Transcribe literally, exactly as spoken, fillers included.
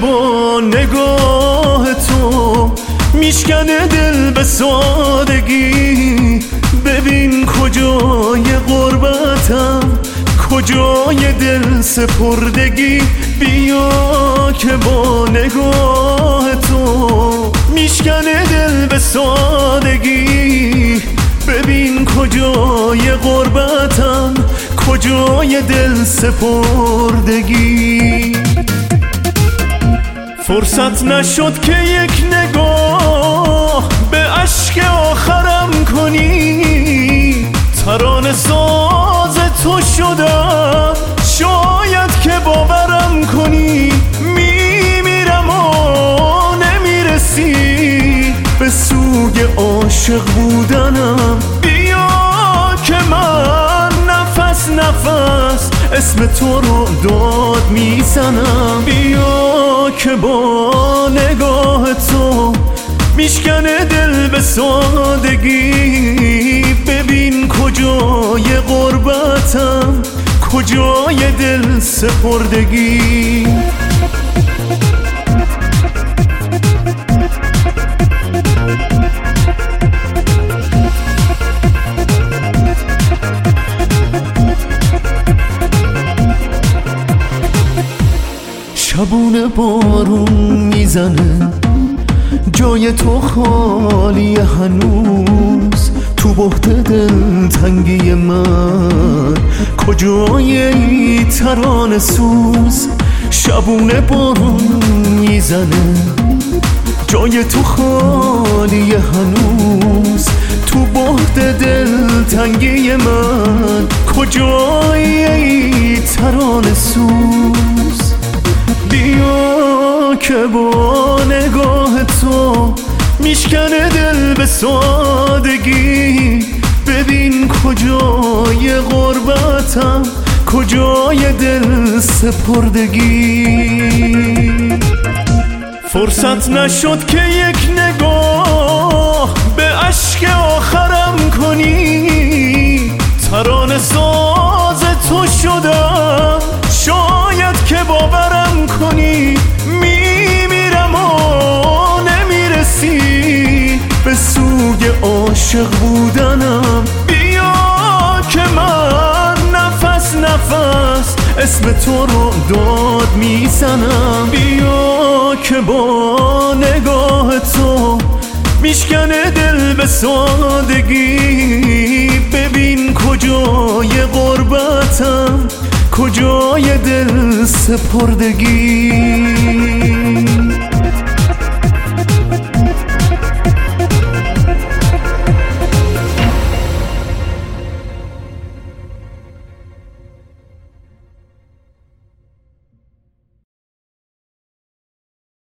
با نگاه تو میشکنه دل به سادگی. ببین کجای غربتم، کجای دل سپردگی. بیا که با نگاه تو میشکنه دل به سادگی. ببین کجای غربتم، کجای دل سپردگی. فرصت نشد که یک نگاه به اشک آخرم کنی. ترانه ساز تو شدم، شاید که باورم کنی. میمیرم و نمیرسی به سوی عاشق بودنم. بیا که من نفس نفس اسم تو رو داد میزنم. بیا که با نگاه تو میشکنه دل به سادگی. ببین کجای غربتم، کجای دل سپردگی. شبونه بارون میزنه، جای تو خالی هنوز. تو بحت دل تنگی من، کجای ای ترانه سوز. شبونه بارون میزنه، جای تو خالی هنوز. تو بحت دل تنگی من، کجای ای ترانه سوز. بیا که با نگاه تو میشکنه دل به سادگی. ببین کجای غربتم، کجای دل سپردگی. فرصت نشد که یک نگاه به اشک آخرم کنی. ترانه ساز تو شدم، شاید که باورم کنی. میمیرم و نمیرسی به سوی عاشق بودنم. بیا که من نفس نفس اسم تو رو داد میزنم. بیا که با نگاه تو میشکنه دل به سادگی. ببین کجای غربتم، کجای دل سپردگی.